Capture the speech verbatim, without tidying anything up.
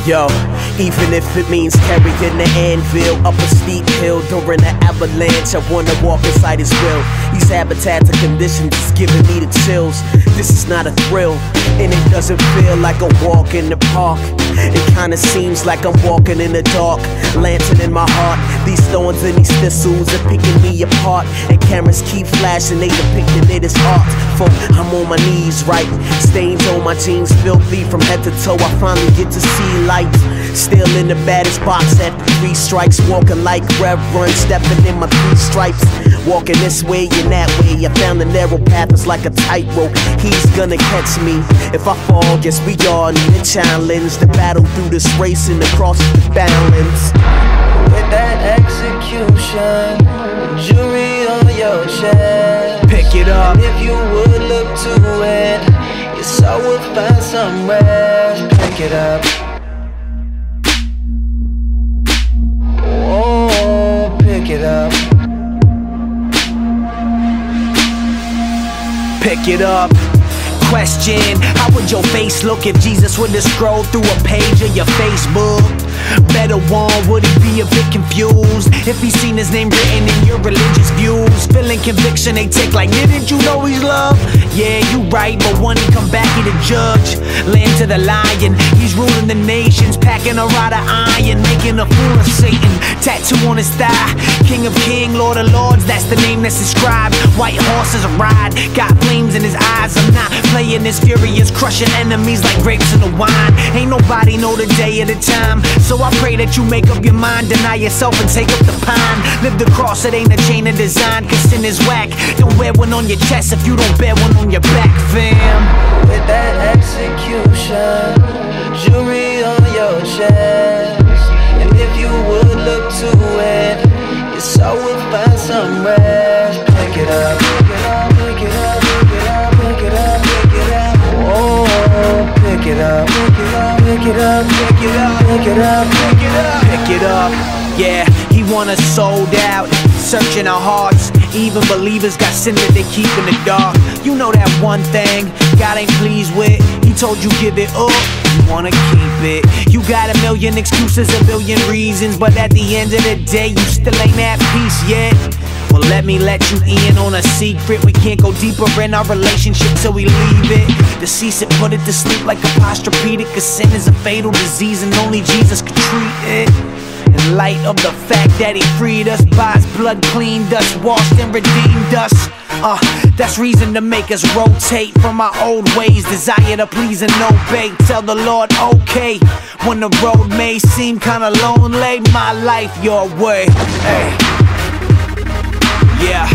Yo, even if it means carrying the anvil up a steep hill during an avalanche, I wanna walk inside his will. These habitats and conditions is giving me the chills. This is not a thrill, and it doesn't feel like a walk in the park. It kinda seems like I'm walking in the dark. Lantern in my heart, these thorns and these thistles are picking me apart. And cameras keep flashing, they depicting it as art. For I'm on my knees, right? Stains on my jeans, filthy from head to toe. I finally get to see light. Still in the baddest box at three strikes. Walking like Reverend, stepping in my three stripes. Walking this way and that way. I found the narrow path, it's like a tightrope. He's gonna catch me if I fall. Guess we all need a challenge. The battle through this race and across the balance. With that execution, jury on your chest. Pick it up. And if you would look to it, your soul would find some rest. Pick it up. Oh, pick it up. Pick it up. Question, how would your face look if Jesus were to scroll through a page of your Facebook? Better one, would he be a bit confused if he seen his name written in your religious views? Feeling conviction they take like, didn't you know he's love? Yeah, you right, but when he come back, he the judge. Land to the lion, he's ruling the nations, packing a rod of iron, making a fool of Satan. Tattoo on his thigh, King of King, Lord of Lords, that's the name that's inscribed. White horses ride, got flames in his eyes. I'm not playing this furious, crushing enemies like grapes in the wine. Ain't nobody know the day or the time, so I pray that you make up your mind, deny yourself and take up the pine. Live the cross, it ain't a chain of design, cause sin is whack. Don't wear one on your chest if you don't bear one on your back, fam. With that execution, jury on your chest. And if you would look to it, your soul would find some rest. Pick it up, pick it up, pick it up, pick it up, pick it up, pick it up. Oh, pick it up, pick it up, pick it up, pick it up, pick it up, pick it up, pick it up. Yeah, he want us sold out, searching our hearts. Even believers got sin that they keep in the dark. You know that one thing God ain't pleased with, he told you give it up, you wanna keep it. You got a million excuses, a billion reasons, but at the end of the day, you still ain't at peace yet. Well, let me let you in on a secret. We can't go deeper in our relationship till we leave it. Decease it, put it to sleep like Apostropedic. Cause sin is a fatal disease and only Jesus can treat it. In light of the fact that he freed us, by his blood cleaned us, washed and redeemed us. Uh, that's reason to make us rotate from our old ways. Desire to please and obey. Tell the Lord okay. When the road may seem kinda lonely, my life your way. Hey. Yeah.